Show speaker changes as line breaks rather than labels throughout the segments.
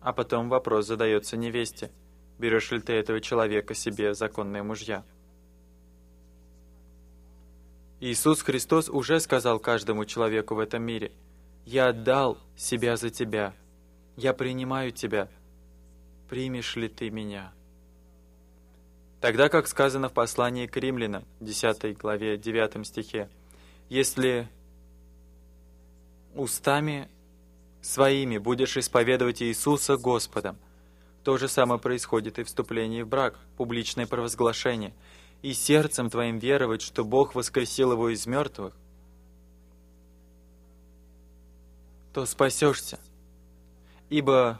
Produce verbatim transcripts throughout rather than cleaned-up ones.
А потом вопрос задается невесте: берешь ли ты этого человека себе законные мужья? Иисус Христос уже сказал каждому человеку в этом мире: «Я отдал себя за тебя, я принимаю тебя, примешь ли ты меня?» Тогда, как сказано в послании к Римлянам, десятой главе, девятом стихе, «Если устами своими будешь исповедовать Иисуса Господом», то же самое происходит и в вступлении в брак, публичное провозглашение, «и сердцем твоим веровать, что Бог воскресил его из мертвых, то спасешься. Ибо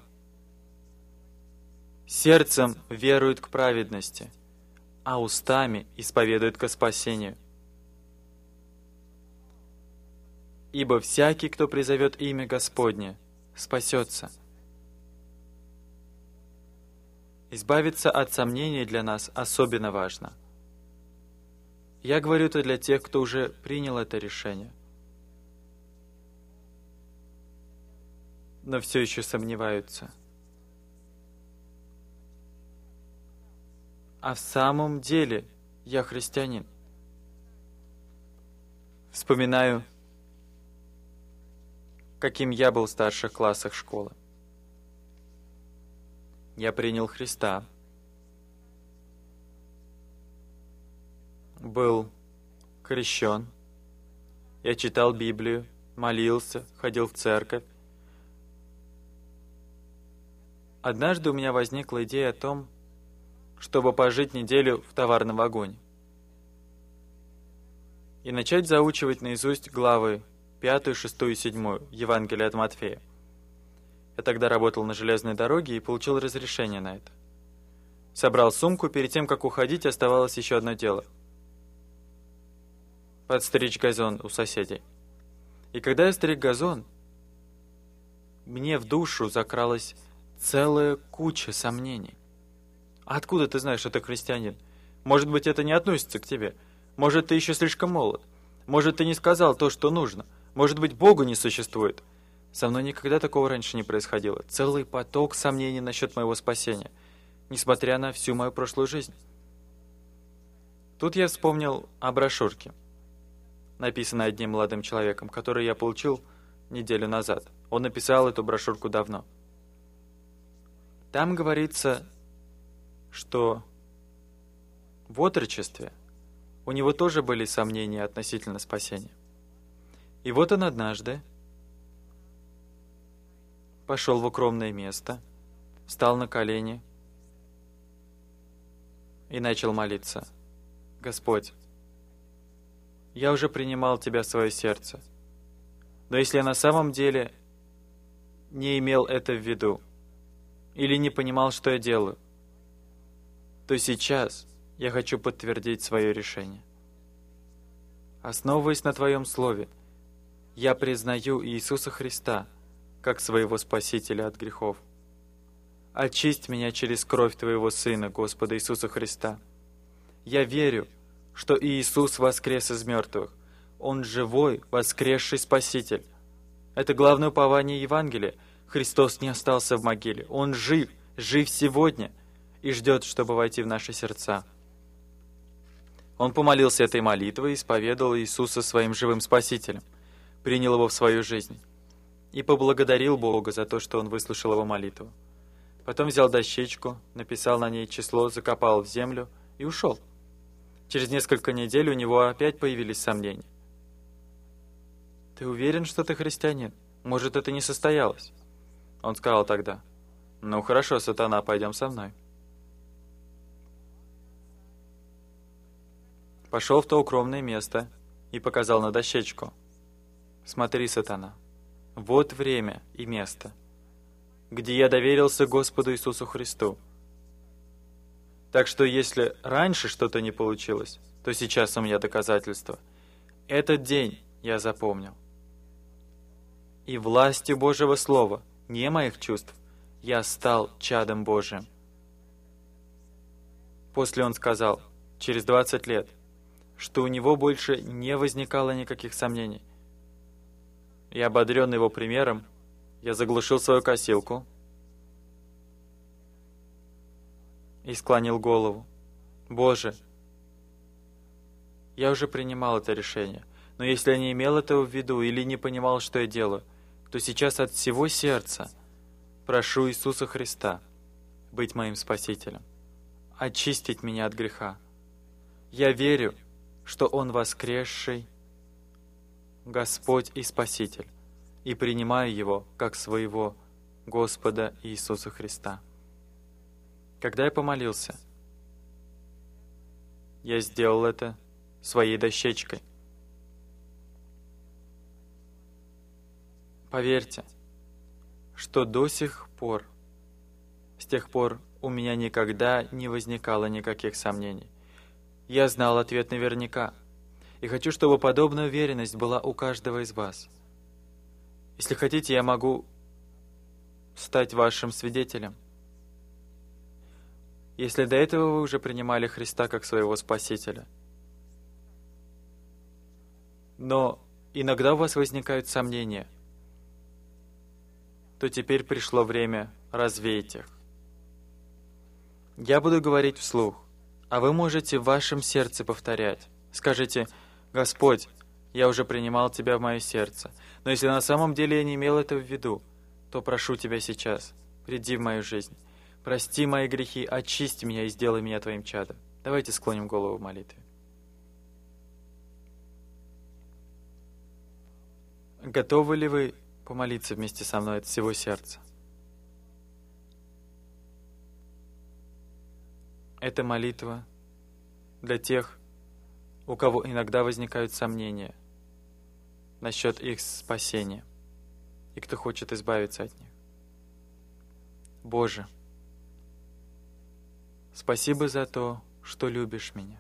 сердцем веруют к праведности, а устами исповедуют ко спасению. Ибо всякий, кто призовет имя Господне, спасется». Избавиться от сомнений для нас особенно важно. Я говорю это для тех, кто уже принял это решение, но все еще сомневаются. А в самом деле я христианин. Вспоминаю, каким я был в старших классах школы. Я принял Христа, был крещен, я читал Библию, молился, ходил в церковь. Однажды у меня возникла идея о том, чтобы пожить неделю в товарном вагоне и начать заучивать наизусть главы пятую, шестую и седьмую Евангелия от Матфея. Я тогда работал на железной дороге и получил разрешение на это. Собрал сумку, перед тем, как уходить, оставалось еще одно дело — подстричь газон у соседей. И когда я стриг газон, мне в душу закралась целая куча сомнений. А откуда ты знаешь, что ты христианин? Может быть, это не относится к тебе? Может, ты еще слишком молод? Может, ты не сказал то, что нужно? Может быть, Бога не существует? Со мной никогда такого раньше не происходило. Целый поток сомнений насчет моего спасения, несмотря на всю мою прошлую жизнь. Тут я вспомнил о брошюрке, написанной одним молодым человеком, которую я получил неделю назад. Он написал эту брошюрку давно. Там говорится, что в отрочестве у него тоже были сомнения относительно спасения. И вот он однажды пошел в укромное место, встал на колени и начал молиться: «Господь, я уже принимал Тебя в свое сердце, но если я на самом деле не имел это в виду или не понимал, что я делаю, то сейчас я хочу подтвердить свое решение. Основываясь на Твоем Слове, я признаю Иисуса Христа как своего Спасителя от грехов. Очисть меня через кровь Твоего Сына, Господа Иисуса Христа. Я верю, что Иисус воскрес из мертвых. Он живой, воскресший Спаситель. Это главное упование Евангелия. Христос не остался в могиле. Он жив, жив сегодня и ждет, чтобы войти в наши сердца». Он помолился этой молитвой и исповедовал Иисуса своим живым Спасителем, принял его в свою жизнь и поблагодарил Бога за то, что он выслушал его молитву. Потом взял дощечку, написал на ней число, закопал в землю и ушел. Через несколько недель у него опять появились сомнения. «Ты уверен, что ты христианин? Может, это не состоялось?» Он сказал тогда: «Ну хорошо, сатана, пойдем со мной». Пошел в то укромное место и показал на дощечку: «Смотри, сатана, вот время и место, где я доверился Господу Иисусу Христу. Так что если раньше что-то не получилось, то сейчас у меня доказательства. Этот день я запомнил. И властью Божьего Слова, не моих чувств, я стал чадом Божиим». После он сказал, через двадцать лет, что у него больше не возникало никаких сомнений. И ободренный его примером, я заглушил свою косилку, и склонил голову. Боже, я уже принимал это решение, но если я не имел этого в виду или не понимал, что я делаю, то сейчас от всего сердца прошу Иисуса Христа быть моим Спасителем, очистить меня от греха. Я верю, что Он воскресший Господь и Спаситель, и принимаю Его как своего Господа Иисуса Христа. Когда я помолился, я сделал это своей дощечкой. Поверьте, что до сих пор, с тех пор у меня никогда не возникало никаких сомнений. Я знал ответ наверняка, и хочу, чтобы подобная уверенность была у каждого из вас. Если хотите, я могу стать вашим свидетелем. Если до этого вы уже принимали Христа как своего Спасителя, но иногда у вас возникают сомнения, то теперь пришло время развеять их. Я буду говорить вслух, а вы можете в вашем сердце повторять. Скажите: «Господь, я уже принимал Тебя в мое сердце, но если на самом деле я не имел этого в виду, то прошу Тебя сейчас, приди в мою жизнь, прости мои грехи, очисти меня и сделай меня Твоим чадом». Давайте склоним голову в молитве. Готовы ли вы помолиться вместе со мной от всего сердца? Это молитва для тех, у кого иногда возникают сомнения насчет их спасения, и кто хочет избавиться от них. Боже, спасибо за то, что любишь меня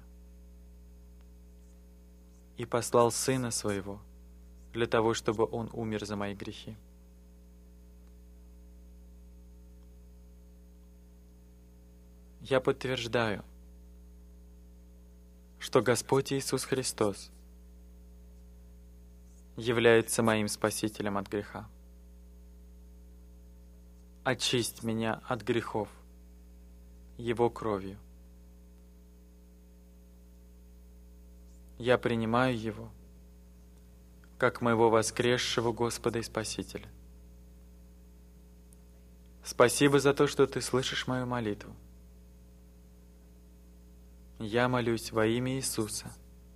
и послал Сына Своего для того, чтобы Он умер за мои грехи. Я подтверждаю, что Господь Иисус Христос является моим Спасителем от греха. Очисть меня от грехов Его кровью. Я принимаю Его как моего воскресшего Господа и Спасителя. Спасибо за то, что Ты слышишь мою молитву. Я молюсь во имя Иисуса.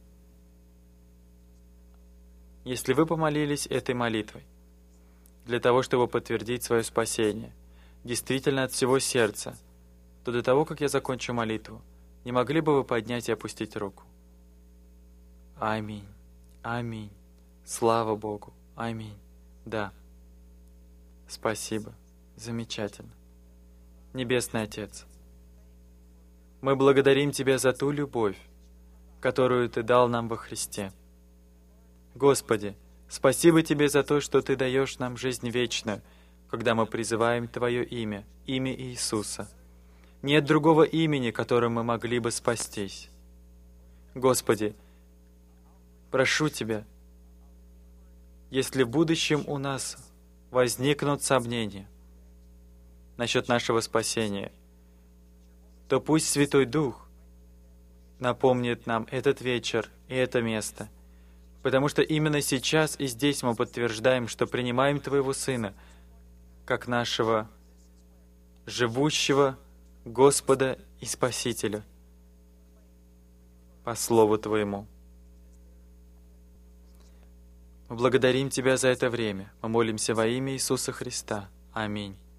Если вы помолились этой молитвой для того, чтобы подтвердить свое спасение, действительно от всего сердца, то до того, как я закончу молитву, не могли бы вы поднять и опустить руку? Аминь. Аминь. Слава Богу. Аминь. Да. Спасибо. Замечательно. Небесный Отец, мы благодарим Тебя за ту любовь, которую Ты дал нам во Христе. Господи, спасибо Тебе за то, что Ты даешь нам жизнь вечную, когда мы призываем Твое имя, имя Иисуса. Нет другого имени, которым мы могли бы спастись. Господи, прошу Тебя, если в будущем у нас возникнут сомнения насчет нашего спасения, то пусть Святой Дух напомнит нам этот вечер и это место, потому что именно сейчас и здесь мы подтверждаем, что принимаем Твоего Сына как нашего живущего Господа и Спасителя по Слову Твоему. Мы благодарим Тебя за это время. Мы молимся во имя Иисуса Христа. Аминь.